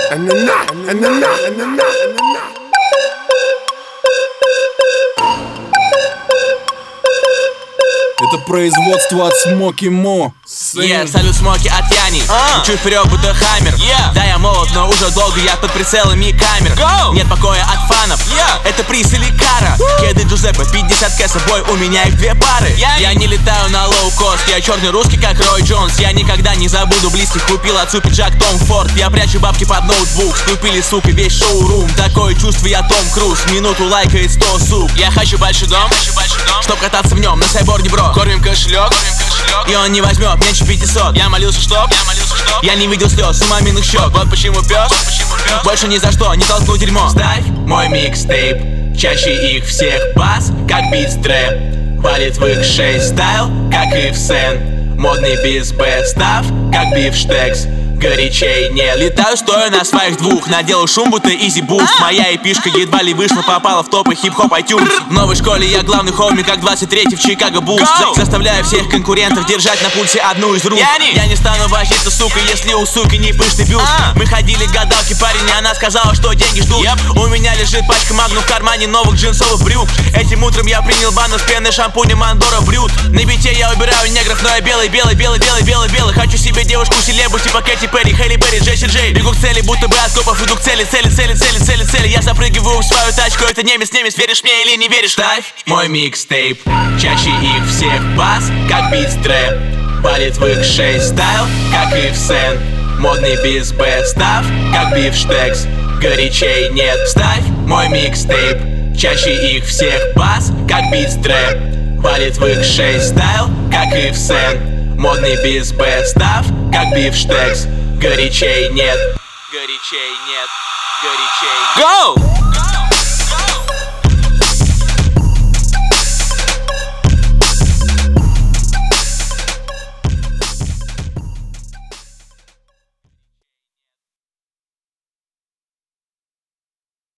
Это производство от Смоки Мо. Салют, Смоки от Яни. Чуть вперед, будто Хаммер. Да, я молод, но уже долго я под прицелами камер. Нет покоя от фанов. Это приз или кара. Кеды Джузеппе, 50к с собой, у меня их 2 пары. Я не летаю на лоу-кост, я черный русский, как Рой Джонс. Я никогда не забуду близких, купил отцу пиджак Том Форд. Я прячу бабки под ноутбук, скупили, сука, весь шоурум. Такое чувство, я Том Круз, минуту лайкает 100 сук. Я хочу большой дом, чтоб кататься в нем на сайборде, бро. Кормим кошелек, и он не возьмет меньше 500. Я молился, чтоб я не видел слез у маминых щек. Вот почему пес больше ни за что не толкнул дерьмо. Ставь мой микстейп, чаще их всех бас, как битс трэп. Валит в их 6 стайл, как и в Сен. Модный без Б, став, как бифштекс. Горячей не летаю, стоя на своих двух. Наделал шум, будто изи буст. Моя эпишка едва ли вышла, попала в топы хип-хоп iTunes. В новой школе я главный хоми, как 23-й в Чикаго Буллс. Заставляю всех конкурентов держать на пульсе одну из рук. Я не стану возиться, сука, если у суки не пышный бюст. Мы ходили к гадалке, парень, и она сказала, что деньги ждут. У меня лежит пачка Магну в кармане новых джинсовых брюк. Этим утром я принял ванну с пеной шампуня Мандора Брют. На бите я убираю негров, но я белый. Хочу себе девушку селебу, типа Кэти Перри, Хейли Берри, Джесси Джей. Бегу к цели, будто бы от копов иду к цели. Я запрыгиваю в свою тачку, это немец, веришь мне или не веришь? Ставь мой микстейп, чаще их всех бас, как битс трэп. Валит в их 6 стайл, как и в Сен. Модный без Б, став, как бифштекс. Горячей нет. Ставь мой микстейп, чаще их всех бас, как битс трэп. Валит в их 6 стайл, как и в Сен. Модный без Б, став, как бифштекс. Горячей нет. Go!